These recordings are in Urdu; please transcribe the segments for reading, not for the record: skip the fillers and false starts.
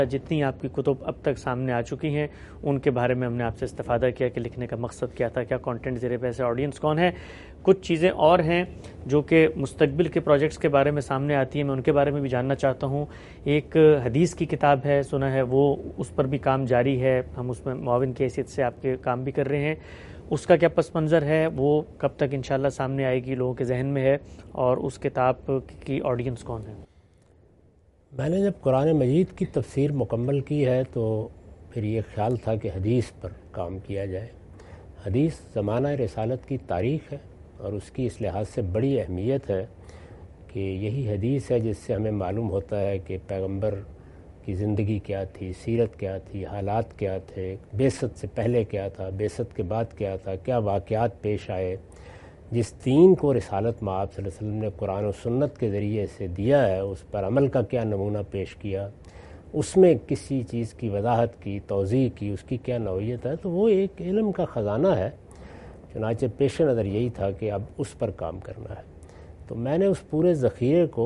جتنی آپ کی کتب اب تک سامنے آ چکی ہیں ان کے بارے میں ہم نے آپ سے استفادہ کیا کہ لکھنے کا مقصد کیا تھا، کیا کانٹینٹ زیر بحث ہے، آڈینس کون ہے. کچھ چیزیں اور ہیں جو کہ مستقبل کے پروجیکٹس کے بارے میں سامنے آتی ہیں، میں ان کے بارے میں بھی جاننا چاہتا ہوں. ایک حدیث کی کتاب ہے، سنا ہے وہ اس پر بھی کام جاری ہے، ہم اس میں معاون کی حیثیت سے آپ کے کام بھی کر رہے ہیں. اس کا کیا پس منظر ہے، وہ کب تک انشاءاللہ سامنے آئے گی، لوگوں کے ذہن میں ہے، اور اس کتاب کی آڈینس کون ہے؟ میں نے جب قرآن مجید کی تفسیر مکمل کی ہے تو پھر یہ خیال تھا کہ حدیث پر کام کیا جائے. حدیث زمانہ رسالت کی تاریخ ہے اور اس کی اس لحاظ سے بڑی اہمیت ہے کہ یہی حدیث ہے جس سے ہمیں معلوم ہوتا ہے کہ پیغمبر کی زندگی کیا تھی، سیرت کیا تھی، حالات کیا تھے، بعثت سے پہلے کیا تھا، بعثت کے بعد کیا تھا، کیا واقعات پیش آئے. جس دین کو رسالت مآب صلی اللہ علیہ وسلم نے قرآن و سنت کے ذریعے سے دیا ہے، اس پر عمل کا کیا نمونہ پیش کیا، اس میں کسی چیز کی وضاحت کی، توضیح کی، اس کی کیا نوعیت ہے، تو وہ ایک علم کا خزانہ ہے. چنانچہ پیش نظر یہی تھا کہ اب اس پر کام کرنا ہے. تو میں نے اس پورے ذخیرے کو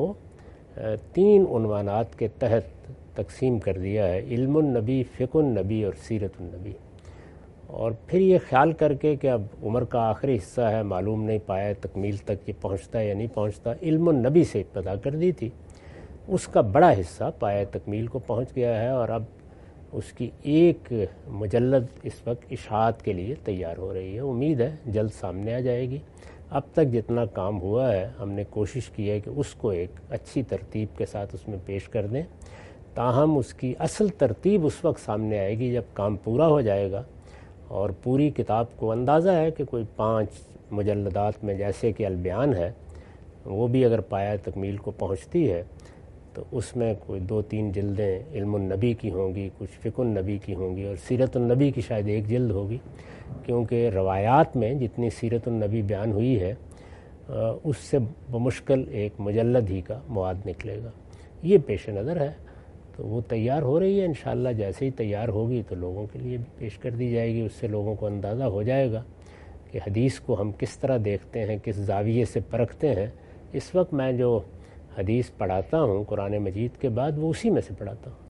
3 عنوانات کے تحت تقسیم کر دیا ہے: علم النبی، فقہ النبی اور سیرت النبی. اور پھر یہ خیال کر کے کہ اب عمر کا آخری حصہ ہے، معلوم نہیں پایا تکمیل تک یہ پہنچتا ہے یا نہیں پہنچتا، علم النبی سے ابتدا کر دی تھی. اس کا بڑا حصہ پایہ تکمیل کو پہنچ گیا ہے اور اب اس کی ایک مجلد اس وقت اشاعت کے لیے تیار ہو رہی ہے. امید ہے جلد سامنے آ جائے گی. اب تک جتنا کام ہوا ہے ہم نے کوشش کی ہے کہ اس کو ایک اچھی ترتیب کے ساتھ اس میں پیش کر دیں. تاہم اس کی اصل ترتیب اس وقت سامنے آئے گی جب کام پورا ہو جائے گا اور پوری کتاب کو اندازہ ہے کہ کوئی 5 مجلدات میں جیسے کہ البیان ہے، وہ بھی اگر پایہ تکمیل کو پہنچتی ہے تو اس میں کوئی 2-3 جلدیں علم النبی کی ہوں گی، کچھ فقہ النبی کی ہوں گی اور سیرت النبی کی شاید 1 جلد ہوگی، کیونکہ روایات میں جتنی سیرت النبی بیان ہوئی ہے اس سے بمشکل ایک مجلد ہی کا مواد نکلے گا. یہ پیش نظر ہے. تو وہ تیار ہو رہی ہے، انشاءاللہ جیسے ہی تیار ہوگی تو لوگوں کے لیے بھی پیش کر دی جائے گی. اس سے لوگوں کو اندازہ ہو جائے گا کہ حدیث کو ہم کس طرح دیکھتے ہیں، کس زاویے سے پرکھتے ہیں. اس وقت میں جو حدیث پڑھاتا ہوں قرآن مجید کے بعد وہ اسی میں سے پڑھاتا ہوں.